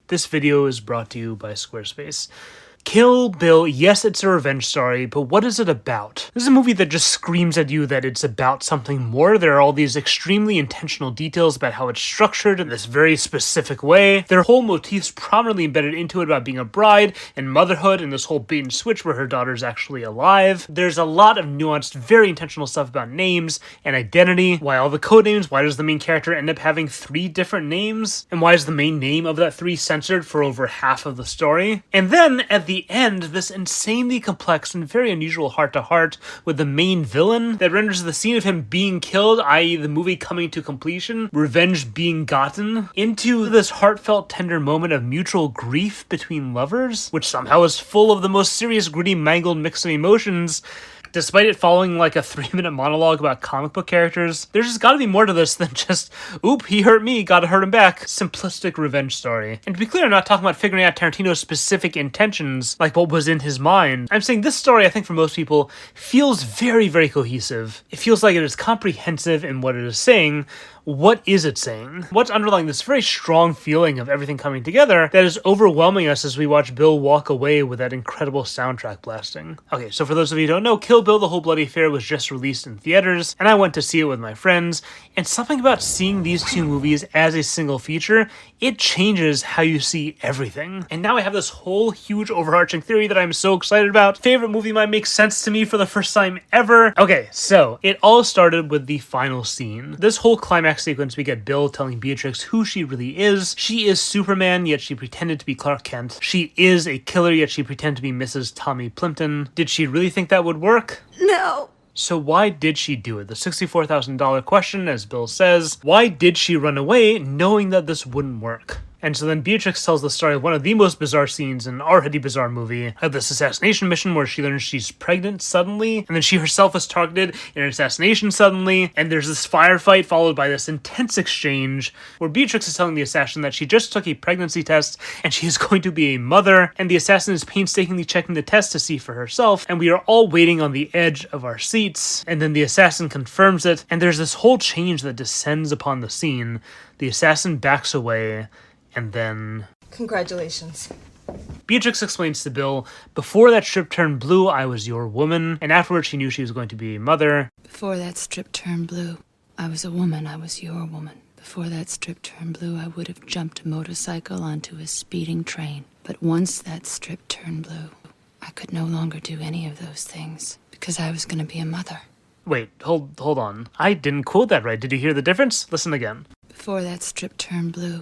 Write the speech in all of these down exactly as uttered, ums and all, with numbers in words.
This video is brought to you by Squarespace. Kill Bill, yes, it's a revenge story, but what is it about? This is a movie that just screams at you that it's about something more. There are all these extremely intentional details about how it's structured in this very specific way. There are whole motifs prominently embedded into it about being a bride and motherhood and this whole bait and switch where her daughter's actually alive. There's a lot of nuanced, very intentional stuff about names and identity. Why all the code names? Why does the main character end up having three different names? And why is the main name of that three censored for over half of the story? And then, at the end, this insanely complex and very unusual heart-to-heart with the main villain that renders the scene of him being killed, that is the movie coming to completion, revenge being gotten, into this heartfelt, tender moment of mutual grief between lovers, which somehow is full of the most serious, gritty, mangled mix of emotions. Despite it following like a three-minute monologue about comic book characters, there's just gotta be more to this than just, oop, he hurt me, gotta hurt him back. Simplistic revenge story. And to be clear, I'm not talking about figuring out Tarantino's specific intentions, like what was in his mind. I'm saying this story, I think for most people, feels very, very cohesive. It feels like it is comprehensive in what it is saying. What is it saying? What's underlying this very strong feeling of everything coming together that is overwhelming us as we watch Bill walk away with that incredible soundtrack blasting? Okay, so for those of you who don't know, Kill Bill, The Whole Bloody Affair was just released in theaters, and I went to see it with my friends, and something about seeing these two movies as a single feature, it changes how you see everything. And now I have this whole huge overarching theory that I'm so excited about. Favorite movie might make sense to me for the first time ever. Okay, so it all started with the final scene. This whole climax sequence, we get Bill telling Beatrix who she really is. She is Superman, yet she pretended to be Clark Kent. She is a killer, yet she pretended to be Missus Tommy Plimpton. Did she really think that would work? No. So why did she do it? The sixty-four thousand dollars question, as Bill says. Why did she run away knowing that this wouldn't work? And so then Beatrix tells the story of one of the most bizarre scenes in an already bizarre movie, of this assassination mission where she learns she's pregnant suddenly, and then she herself is targeted in an assassination suddenly, and there's this firefight followed by this intense exchange where Beatrix is telling the assassin that she just took a pregnancy test and she is going to be a mother, and the assassin is painstakingly checking the test to see for herself, and we are all waiting on the edge of our seats, and then the assassin confirms it, and there's this whole change that descends upon the scene. The assassin backs away, and then... Congratulations. Beatrix explains to Bill, before that strip turned blue, I was your woman, and afterwards she knew she was going to be a mother. Before that strip turned blue, I was a woman, I was your woman. Before that strip turned blue, I would have jumped a motorcycle onto a speeding train. But once that strip turned blue, I could no longer do any of those things, because I was going to be a mother. Wait, hold, hold on. I didn't quote that right. Did you hear the difference? Listen again. Before that strip turned blue,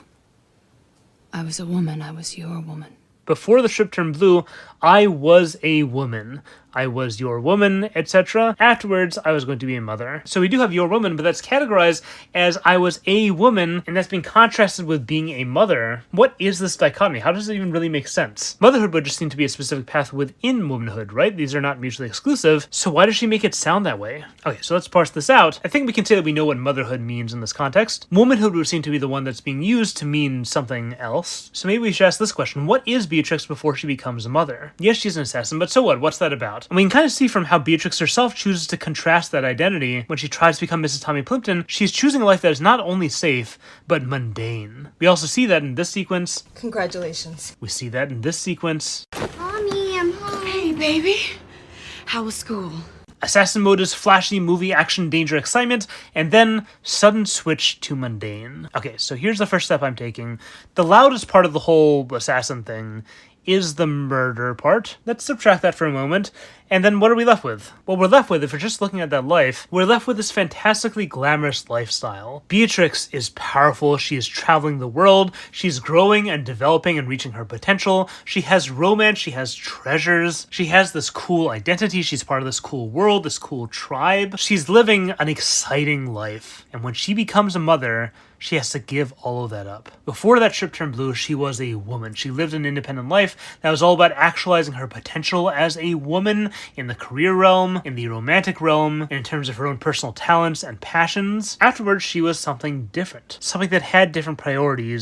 I was a woman, I was your woman. Before the strip turned blue, I was a woman. I was your woman, et cetera. Afterwards, I was going to be a mother. So we do have your woman, but that's categorized as I was a woman, and that's being contrasted with being a mother. What is this dichotomy? How does it even really make sense? Motherhood would just seem to be a specific path within womanhood, right? These are not mutually exclusive. So why does she make it sound that way? Okay, so let's parse this out. I think we can say that we know what motherhood means in this context. Womanhood would seem to be the one that's being used to mean something else. So maybe we should ask this question. What is Beatrix before she becomes a mother? Yes, she's an assassin, but so what? What's that about? And we can kind of see from how Beatrix herself chooses to contrast that identity. When she tries to become Missus Tommy Plimpton, she's choosing a life that is not only safe, but mundane. We also see that in this sequence. Congratulations. We see that in this sequence. Mommy, I'm home. Hey, baby. How was school? Assassin mode is flashy movie action danger excitement, and then sudden switch to mundane. Okay, so here's the first step I'm taking. The loudest part of the whole assassin thing is the murder part. Let's subtract that for a moment. And then what are we left with? Well, we're left with, if we're just looking at that life, we're left with this fantastically glamorous lifestyle. Beatrix is powerful. She is traveling the world. She's growing and developing and reaching her potential. She has romance. She has treasures. She has this cool identity. She's part of this cool world, this cool tribe. She's living an exciting life. And when she becomes a mother, she has to give all of that up. Before that strip turned blue, she was a woman. She lived an independent life that was all about actualizing her potential as a woman in the career realm, in the romantic realm, and in terms of her own personal talents and passions. Afterwards, she was something different. Something that had different priorities,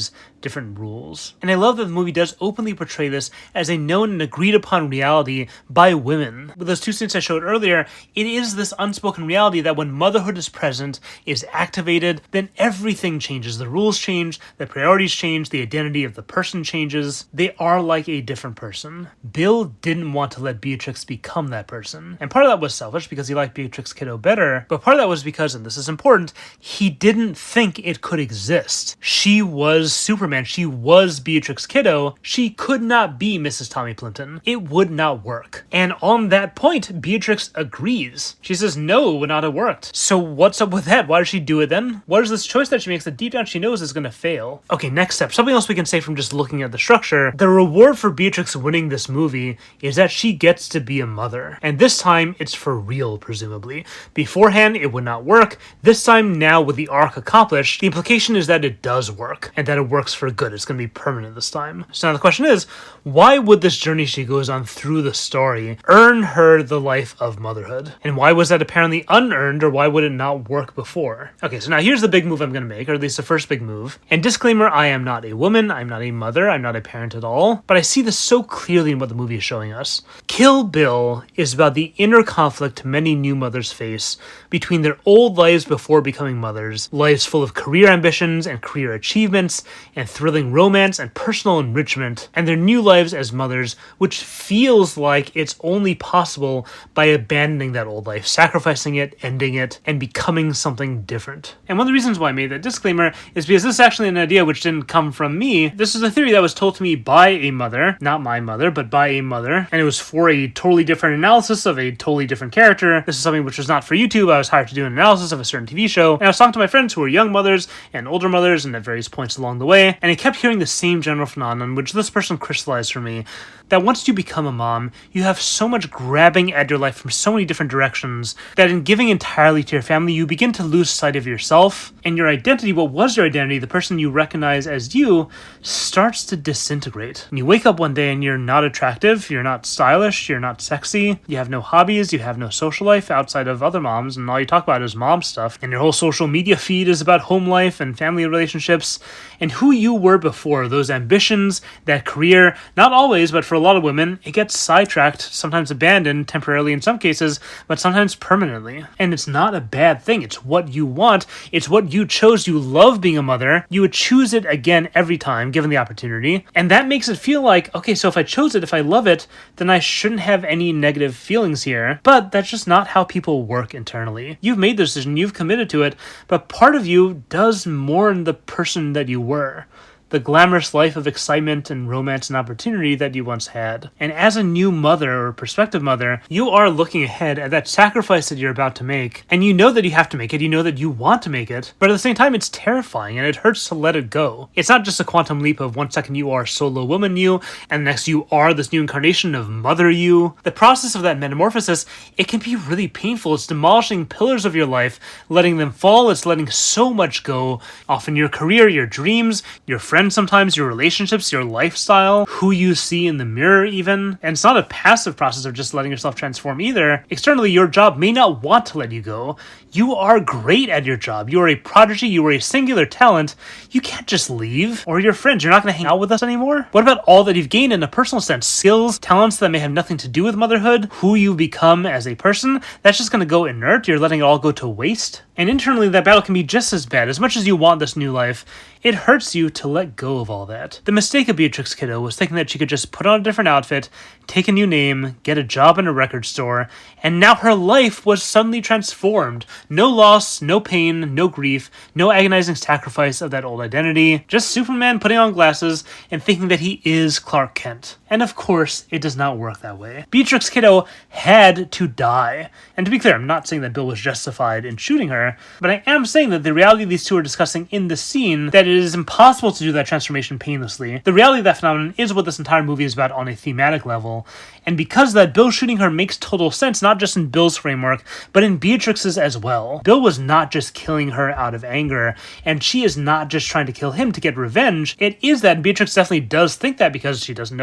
different rules. And I love that the movie does openly portray this as a known and agreed upon reality by women. With those two scenes I showed earlier, it is this unspoken reality that when motherhood is present, is activated, then everything changes. The rules change, the priorities change, the identity of the person changes. They are like a different person. Bill didn't want to let Beatrix become that person. And part of that was selfish because he liked Beatrix Kiddo better, but part of that was because, and this is important, he didn't think it could exist. She was Superman. She was Beatrix Kiddo. She could not be Missus Tommy Plinton. It would not work. And on that point, Beatrix agrees. She says, no, it would not have worked. So what's up with that? Why does she do it then? What is this choice that she makes that deep down she knows is going to fail? Okay, next step. Something else we can say from just looking at the structure. The reward for Beatrix winning this movie is that she gets to be a mother. And this time, it's for real, presumably. Beforehand, it would not work. This time, now with the arc accomplished, the implication is that it does work, and that it works for good. It's going to be permanent this time. So now the question is, why would this journey she goes on through the story earn her the life of motherhood? And why was that apparently unearned, or why would it not work before? Okay, so now here's the big move I'm going to make, or at least the first big move. And disclaimer, I am not a woman, I'm not a mother, I'm not a parent at all, but I see this so clearly in what the movie is showing us. Kill Bill is about the inner conflict many new mothers face between their old lives before becoming mothers, lives full of career ambitions and career achievements and thrilling romance and personal enrichment, and their new lives as mothers, which feels like it's only possible by abandoning that old life, sacrificing it, ending it, and becoming something different. And one of the reasons why I made that disclaimer is because this is actually an idea which didn't come from me. This is a theory that was told to me by a mother, not my mother, but by a mother, and it was for a totally different analysis of a totally different character. This is something which was not for YouTube. I was hired to do an analysis of a certain T V show, and I was talking to my friends who were young mothers and older mothers and at various points along the way, and I kept hearing the same general phenomenon, which this person crystallized for me, that once you become a mom, you have so much grabbing at your life from so many different directions that in giving entirely to your family, you begin to lose sight of yourself, and your identity, what was your identity, the person you recognize as you, starts to disintegrate. And you wake up one day and you're not attractive, you're not stylish, you're not sexy, you have no hobbies, you have no social life outside of other moms, and all you talk about is mom stuff, and your whole social media feed is about home life and family relationships, and who you were before, those ambitions, that career, not always, but for a lot of women, it gets sidetracked, sometimes abandoned temporarily in some cases, but sometimes permanently. And it's not a bad thing. It's what you want. It's what you chose. You love being a mother. You would choose it again every time, given the opportunity. And that makes it feel like, okay, so if I chose it, if I love it, then I shouldn't have any negative feelings here. But that's just not how people work internally. You've made the decision, you've committed to it, but part of you does mourn the person that you were. The glamorous life of excitement and romance and opportunity that you once had. And as a new mother or prospective mother, you are looking ahead at that sacrifice that you're about to make, and you know that you have to make it, you know that you want to make it, but at the same time it's terrifying and it hurts to let it go. It's not just a quantum leap of one second you are solo woman you, and the next you are this new incarnation of mother you. The process of that metamorphosis, it can be really painful. It's demolishing pillars of your life, letting them fall, it's letting so much go, often your career, your dreams, your friends, sometimes your relationships, your lifestyle, who you see in the mirror even. And it's not a passive process of just letting yourself transform either. Externally, your job may not want to let you go. You are great at your job. You are a prodigy. You are a singular talent. You can't just leave. Or your friends, you're not going to hang out with us anymore? What about all that you've gained in a personal sense? Skills, talents that may have nothing to do with motherhood, who you become as a person? That's just going to go inert. You're letting it all go to waste. And internally, that battle can be just as bad. As much as you want this new life, it hurts you to let go of all that. The mistake of Beatrix Kiddo was thinking that she could just put on a different outfit, take a new name, get a job in a record store, and now her life was suddenly transformed. No loss, no pain, no grief, no agonizing sacrifice of that old identity, just Superman putting on glasses and thinking that he is Clark Kent. And of course, it does not work that way. Beatrix Kiddo had to die. And to be clear, I'm not saying that Bill was justified in shooting her, but I am saying that the reality these two are discussing in the scene, that it is impossible to do that transformation painlessly. The reality of that phenomenon is what this entire movie is about on a thematic level. And because of that, Bill shooting her makes total sense, not just in Bill's framework, but in Beatrix's as well. Bill was not just killing her out of anger, and she is not just trying to kill him to get revenge. It is that, and Beatrix definitely does think that because she doesn't know that her daughter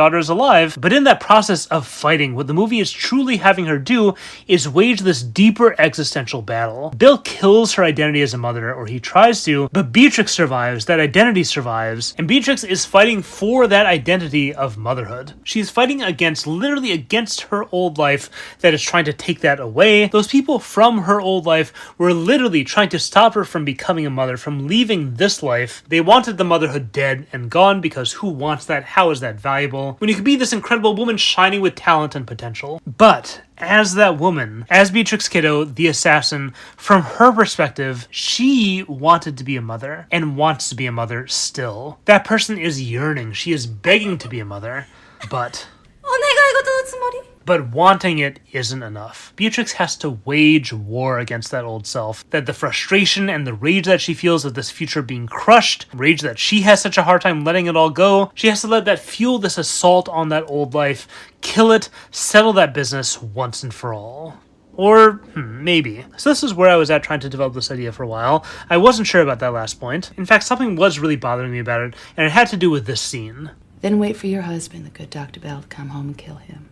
daughter is alive. But in that process of fighting, what the movie is truly having her do is wage this deeper existential battle. Bill kills her identity as a mother, or he tries to, but Beatrix survives, that identity survives, and Beatrix is fighting for that identity of motherhood. She's fighting against, literally against her old life that is trying to take that away. Those people from her old life were literally trying to stop her from becoming a mother, from leaving this life. They wanted the motherhood dead and gone because who wants that? How is that valuable? When you could be this incredible woman shining with talent and potential. But as that woman, as Beatrix Kiddo, the assassin, from her perspective, she wanted to be a mother and wants to be a mother still. That person is yearning. She is begging to be a mother, but... But wanting it isn't enough. Beatrix has to wage war against that old self. That the frustration and the rage that she feels of this future being crushed, rage that she has such a hard time letting it all go, she has to let that fuel this assault on that old life, kill it, settle that business once and for all. Or, hmm, maybe. So this is where I was at trying to develop this idea for a while. I wasn't sure about that last point. In fact, something was really bothering me about it, and it had to do with this scene. Then wait for your husband, the good Doctor Bell, to come home and kill him.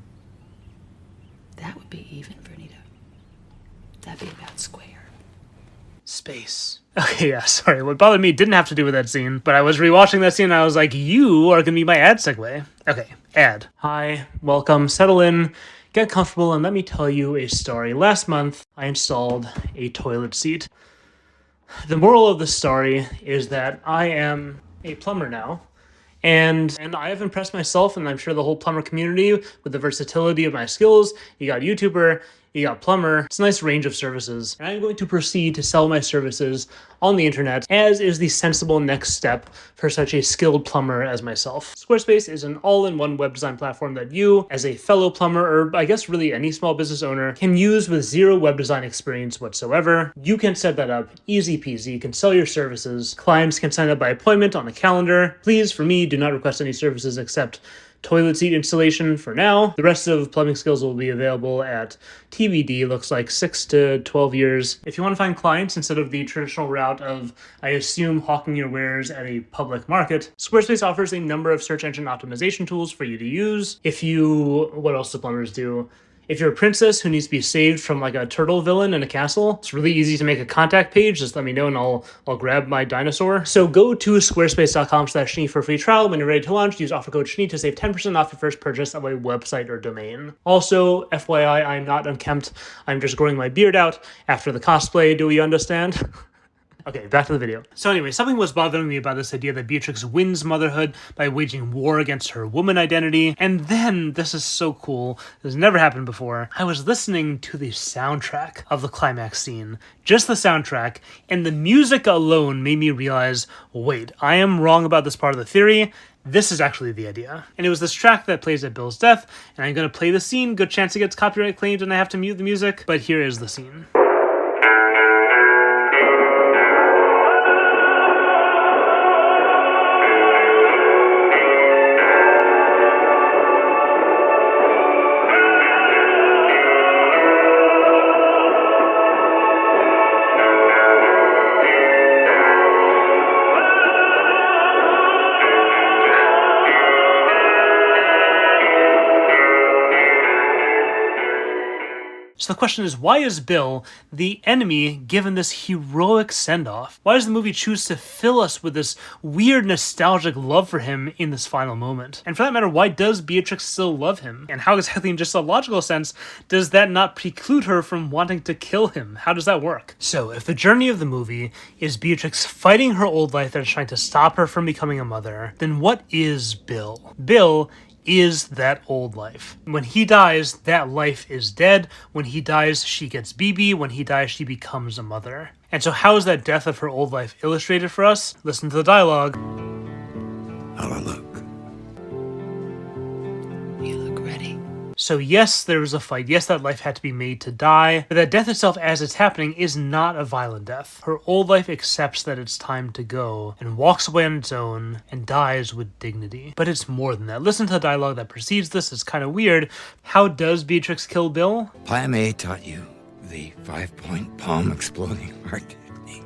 That would be even, Vernita. That'd be about square. Space. Okay, yeah, sorry. What bothered me didn't have to do with that scene, but I was rewatching that scene and I was like, you are going to be my ad segue. Okay, ad. Hi, welcome, settle in, get comfortable, and let me tell you a story. Last month, I installed a toilet seat. The moral of the story is that I am a plumber now. And and I have impressed myself, and I'm sure the whole plumber community, with the versatility of my skills. You got YouTuber, you got plumber. It's a nice range of services. And I'm going to proceed to sell my services on the internet, as is the sensible next step for such a skilled plumber as myself. Squarespace is an all-in-one web design platform that you, as a fellow plumber, or I guess really any small business owner, can use with zero web design experience whatsoever. You can set that up easy peasy. You can sell your services. Clients can sign up by appointment on the calendar. Please, for me, do not request any services except toilet seat installation for now. The rest of plumbing skills will be available at T B D, looks like six to twelve years. If you want to find clients instead of the traditional route of, I assume, hawking your wares at a public market, Squarespace offers a number of search engine optimization tools for you to use. If you, what else do plumbers do? If you're a princess who needs to be saved from like a turtle villain in a castle, it's really easy to make a contact page. Just let me know and I'll I'll grab my dinosaur. So go to squarespace.com slash Shni for a free trial. When you're ready to launch, use offer code Shni to save ten percent off your first purchase of a website or domain. Also, F Y I, I'm not unkempt. I'm just growing my beard out after the cosplay. Do we understand? Okay, back to the video. So anyway, something was bothering me about this idea that Beatrix wins motherhood by waging war against her woman identity. And then, this is so cool, this has never happened before, I was listening to the soundtrack of the climax scene. Just the soundtrack, and the music alone made me realize, wait, I am wrong about this part of the theory. This is actually the idea. And it was this track that plays at Bill's death, and I'm going to play the scene. Good chance it gets copyright claimed and I have to mute the music, but here is the scene. So the question is, why is Bill, the enemy, given this heroic send-off? Why does the movie choose to fill us with this weird nostalgic love for him in this final moment? And for that matter, why does Beatrix still love him? And how exactly, in just a logical sense, does that not preclude her from wanting to kill him? How does that work? So, if the journey of the movie is Beatrix fighting her old life that is trying to stop her from becoming a mother, then what is Bill? Bill is that old life. When he dies, that life is dead. When he dies, she gets B B. When he dies, she becomes a mother. And so how is that death of her old life illustrated for us? Listen to the dialogue. How I look? You look ready. So yes, there was a fight. Yes, that life had to be made to die. But that death itself, as it's happening, is not a violent death. Her old life accepts that it's time to go and walks away on its own and dies with dignity. But it's more than that. Listen to the dialogue that precedes this. It's kind of weird. How does Beatrix kill Bill? Plan A taught you the five-point palm exploding heart technique.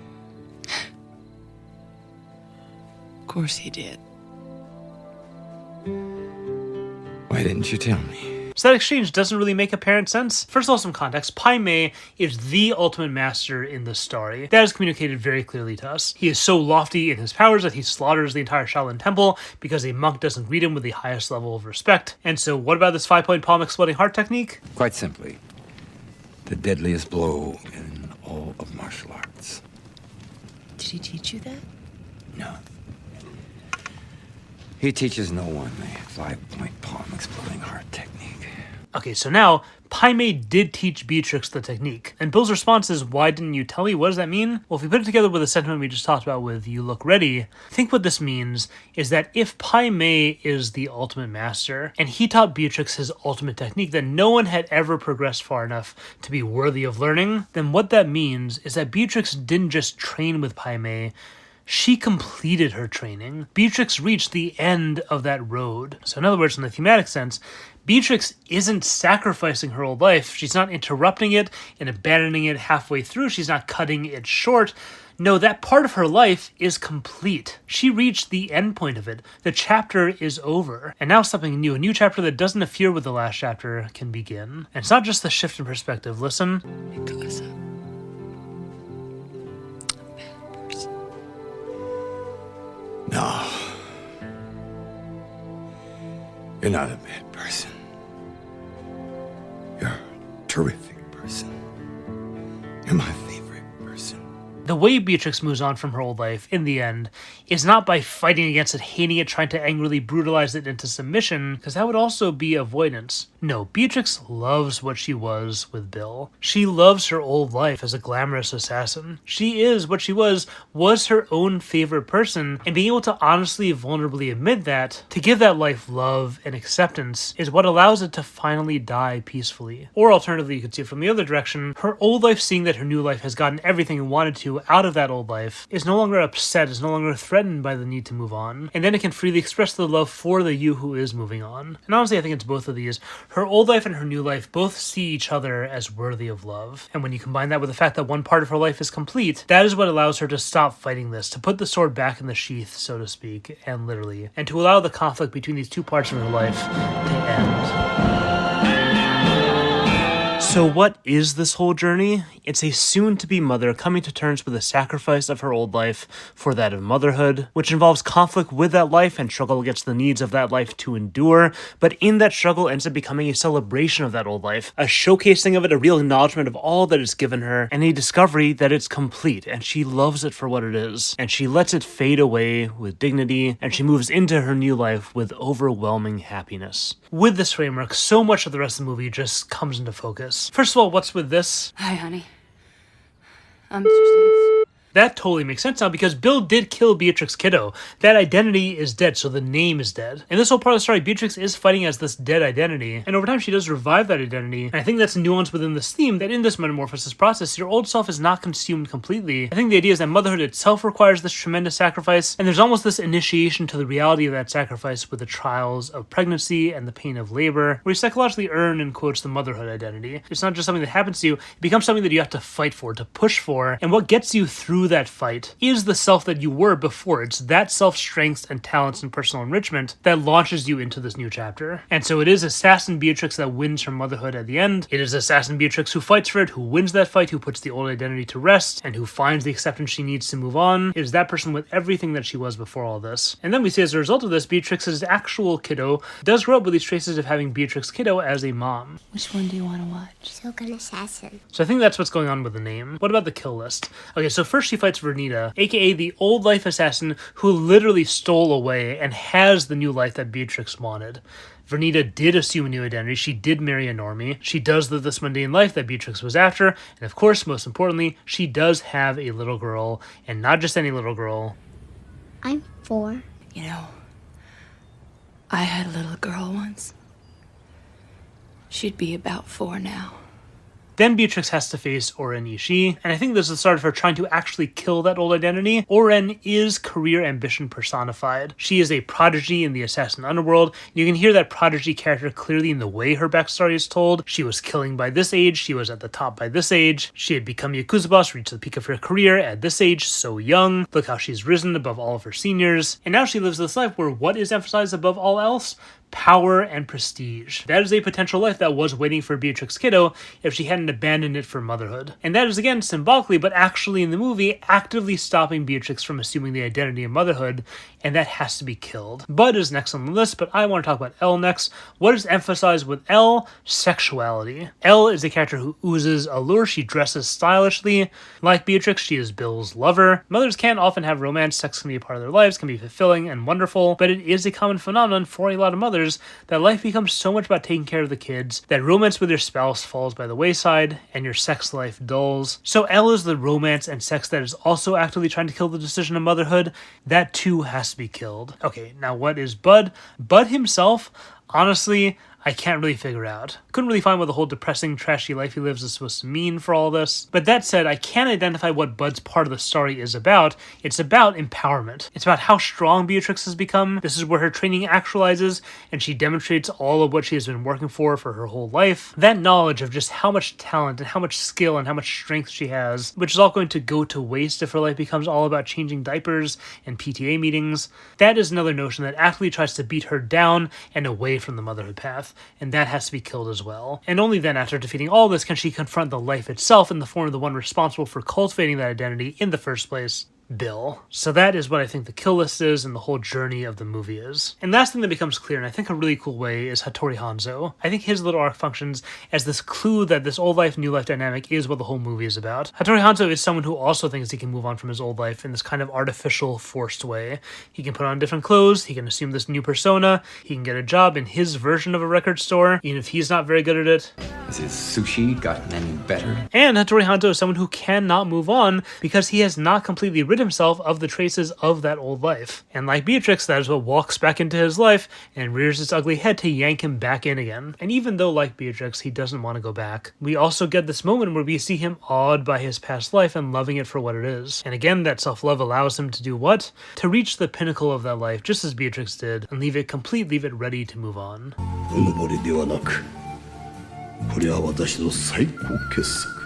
Of course he did. Why didn't you tell me? So that exchange doesn't really make apparent sense. First of all, some context. Pai Mei is the ultimate master in this story. That is communicated very clearly to us. He is so lofty in his powers that he slaughters the entire Shaolin Temple because a monk doesn't greet him with the highest level of respect. And so what about this five-point palm exploding heart technique? Quite simply, the deadliest blow in all of martial arts. Did he teach you that? No. He teaches no one the five-point palm exploding heart technique. Okay, so now, Pai Mei did teach Beatrix the technique. And Bill's response is, why didn't you tell me? What does that mean? Well, if we put it together with the sentiment we just talked about with you look ready, I think what this means is that if Pai Mei is the ultimate master, and he taught Beatrix his ultimate technique that no one had ever progressed far enough to be worthy of learning, then what that means is that Beatrix didn't just train with Pai Mei, she completed her training. Beatrix reached the end of that road. So in other words, in the thematic sense, Beatrix isn't sacrificing her old life. She's not interrupting it and abandoning it halfway through. She's not cutting it short. No, that part of her life is complete. She reached the end point of it. The chapter is over. And now something new, a new chapter that doesn't interfere with the last chapter can begin. And it's not just the shift in perspective. Listen. Because I'm a bad person. No. You're not a bad person. You're a terrific person. You're my favorite person. The way Beatrix moves on from her old life, in the end, is not by fighting against it, hating it, trying to angrily brutalize it into submission, because that would also be avoidance. No, Beatrix loves what she was with Bill. She loves her old life as a glamorous assassin. She is what she was, was her own favorite person, and being able to honestly, vulnerably admit that, to give that life love and acceptance, is what allows it to finally die peacefully. Or alternatively, you could see it from the other direction, her old life seeing that her new life has gotten everything it wanted to out of that old life, is no longer upset, is no longer threatened by the need to move on, and then it can freely express the love for the you who is moving on. And honestly, I think it's both of these. Her old life and her new life both see each other as worthy of love. And when you combine that with the fact that one part of her life is complete, that is what allows her to stop fighting this, to put the sword back in the sheath, so to speak, and literally, and to allow the conflict between these two parts of her life to end. So what is this whole journey? It's a soon-to-be mother coming to terms with the sacrifice of her old life for that of motherhood, which involves conflict with that life and struggle against the needs of that life to endure, but in that struggle ends up becoming a celebration of that old life, a showcasing of it, a real acknowledgement of all that is given her, and a discovery that it's complete, and she loves it for what it is, and she lets it fade away with dignity, and she moves into her new life with overwhelming happiness. With this framework, so much of the rest of the movie just comes into focus. First of all, what's with this? Hi, honey. I'm Mister Steve. That totally makes sense now because Bill did kill Beatrix Kiddo. That identity is dead, so the name is dead. In this whole part of the story, Beatrix is fighting as this dead identity, and over time she does revive that identity. And I think that's a nuance within this theme that in this metamorphosis process, your old self is not consumed completely. I think the idea is that motherhood itself requires this tremendous sacrifice, and there's almost this initiation to the reality of that sacrifice with the trials of pregnancy and the pain of labor, where you psychologically earn, in quotes, the motherhood identity. It's not just something that happens to you, it becomes something that you have to fight for, to push for, and what gets you through that fight is the self that you were before. It's that self-strength and talents and personal enrichment that launches you into this new chapter. And so it is Assassin Beatrix that wins her motherhood at the end. It is Assassin Beatrix who fights for it, who wins that fight, who puts the old identity to rest, and who finds the acceptance she needs to move on. It is that person with everything that she was before all this. And then we see as a result of this, Beatrix's actual kiddo does grow up with these traces of having Beatrix Kiddo as a mom. Which one do you want to watch? Shogun Assassin. So I think that's what's going on with the name. What about the kill list? Okay, so first she fights Vernita, aka the old life assassin who literally stole away and has the new life that Beatrix wanted. Vernita did assume a new identity. She did marry a normie. She does live this mundane life that Beatrix was after. And of course, most importantly, she does have a little girl, and not just any little girl. I'm four. You know, I had a little girl once. She'd be about four now. Then Beatrix has to face Oren Ishii, and I think this is the start of her trying to actually kill that old identity. Oren is career ambition personified. She is a prodigy in the assassin underworld. You can hear that prodigy character clearly in the way her backstory is told. She was killing by this age, she was at the top by this age, she had become Yakuza boss, reached the peak of her career at this age, so young. Look how she's risen above all of her seniors. And now she lives this life where what is emphasized above all else? Power and prestige. That is a potential life that was waiting for Beatrix Kiddo if she hadn't abandoned it for motherhood. And that is, again, symbolically, but actually in the movie, actively stopping Beatrix from assuming the identity of motherhood, and that has to be killed. Bud is next on the list, but I want to talk about Elle next. What is emphasized with Elle? Sexuality. Elle is a character who oozes allure. She dresses stylishly. Like Beatrix, she is Bill's lover. Mothers can often have romance. Sex can be a part of their lives, can be fulfilling and wonderful, but it is a common phenomenon for a lot of mothers that life becomes so much about taking care of the kids that romance with your spouse falls by the wayside and your sex life dulls. So Elle is the romance and sex that is also actively trying to kill the decision of motherhood. That too has to be killed. Okay, now what is Bud? Bud himself, honestly, I can't really figure out. Couldn't really find what the whole depressing, trashy life he lives is supposed to mean for all this. But that said, I can identify what Bud's part of the story is about. It's about empowerment. It's about how strong Beatrix has become. This is where her training actualizes, and she demonstrates all of what she has been working for for her whole life. That knowledge of just how much talent and how much skill and how much strength she has, which is all going to go to waste if her life becomes all about changing diapers and P T A meetings. That is another notion that actively tries to beat her down and away from the motherhood path. And that has to be killed as well. And only then, after defeating all this, can she confront the life itself in the form of the one responsible for cultivating that identity in the first place, Bill. So that is what I think the kill list is and the whole journey of the movie is. And last thing that becomes clear, and I think a really cool way, is Hattori Hanzo. I think his little arc functions as this clue that this old life, new life dynamic is what the whole movie is about. Hattori Hanzo is someone who also thinks he can move on from his old life in this kind of artificial, forced way. He can put on different clothes, he can assume this new persona, he can get a job in his version of a record store, even if he's not very good at it. Has his sushi gotten any better? And Hattori Hanzo is someone who cannot move on because he has not completely rid himself of the traces of that old life. And like Beatrix, that is what walks back into his life and rears its ugly head to yank him back in again. And even though, like Beatrix, he doesn't want to go back, we also get this moment where we see him awed by his past life and loving it for what it is. And again, that self-love allows him to do what? To reach the pinnacle of that life, just as Beatrix did, and leave it complete, leave it ready to move on. うぬぼれではなく、これは私の最高傑作。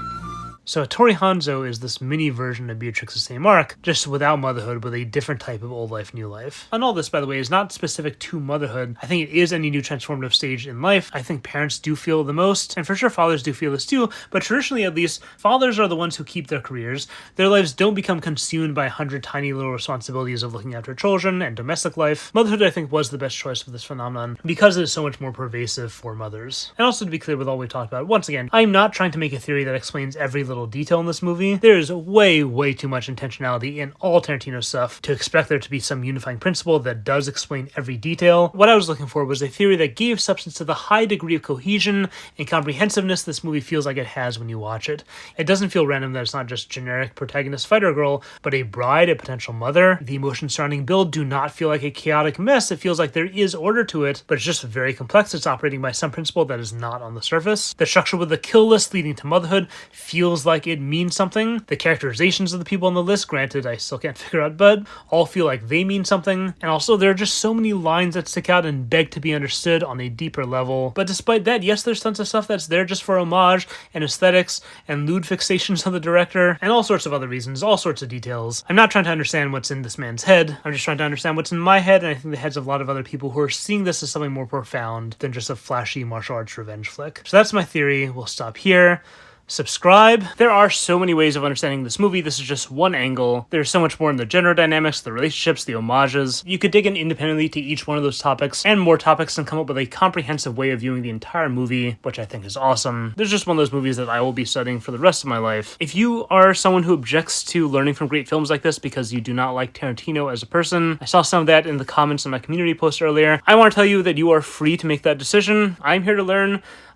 So Hattori Hanzo is this mini version of Beatrix's same arc, just without motherhood, with a different type of old life, new life. And all this, by the way, is not specific to motherhood. I think it is any new transformative stage in life. I think parents do feel the most, and for sure fathers do feel this too, but traditionally at least, fathers are the ones who keep their careers. Their lives don't become consumed by a hundred tiny little responsibilities of looking after children and domestic life. Motherhood, I think, was the best choice for this phenomenon, because it is so much more pervasive for mothers. And also, to be clear with all we talked about, once again, I'm not trying to make a theory that explains every little detail in this movie. There is way, way too much intentionality in all Tarantino stuff to expect there to be some unifying principle that does explain every detail. What I was looking for was a theory that gave substance to the high degree of cohesion and comprehensiveness this movie feels like it has when you watch it. It doesn't feel random that it's not just generic protagonist fighter girl, but a bride, a potential mother. The emotions surrounding Bill do not feel like a chaotic mess. It feels like there is order to it, but it's just very complex. It's operating by some principle that is not on the surface. The structure with the kill list leading to motherhood feels like it means something. The characterizations of the people on the list, granted I still can't figure out Bud, all feel like they mean something. And also there are just so many lines that stick out and beg to be understood on a deeper level. But despite that, yes, there's tons of stuff that's there just for homage and aesthetics and lewd fixations of the director and all sorts of other reasons, all sorts of details. I'm not trying to understand what's in this man's head. I'm just trying to understand what's in my head, and I think the heads of a lot of other people who are seeing this as something more profound than just a flashy martial arts revenge flick. So that's my theory. We'll stop here. Subscribe. There are so many ways of understanding this movie. This is just one angle. There's so much more in the gender dynamics, the relationships, the homages. You could dig in independently to each one of those topics and more topics and come up with a comprehensive way of viewing the entire movie, which I think is awesome. There's just one of those movies that I will be studying for the rest of my life. If you are someone who objects to learning from great films like this because you do not like Tarantino as a person, I saw some of that in the comments on my community post earlier. I want to tell you that you are free to make that decision. I'm here to learn.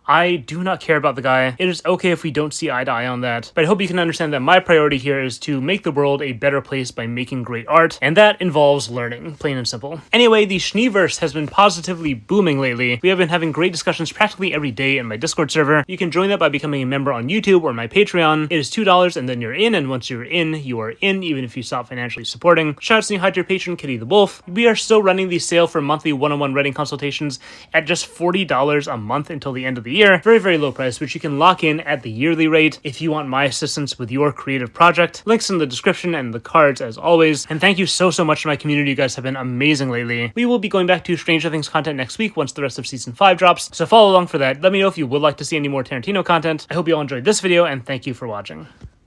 I do not care about the guy. It is okay if we don't see eye to eye on that, but I hope you can understand that my priority here is to make the world a better place by making great art, and that involves learning, plain and simple. Anyway, the Schneeverse has been positively booming lately. We have been having great discussions practically every day in my Discord server. You can join that by becoming a member on YouTube or my Patreon. It is two dollars and then you're in, and once you're in, you are in, even if you stop financially supporting. Shoutouts to hi to your patron, Kitty the Wolf. We are still running the sale for monthly one-on-one writing consultations at just forty dollars a month until the end of the year. Very, very low price, which you can lock in at the yearly rate if you want my assistance with your creative project. Links in the description and the cards as always. And thank you so, so much to my community. You guys have been amazing lately. We will be going back to Stranger Things content next week once the rest of season five drops, so follow along for that. Let me know if you would like to see any more Tarantino content. I hope you all enjoyed this video, and thank you for watching.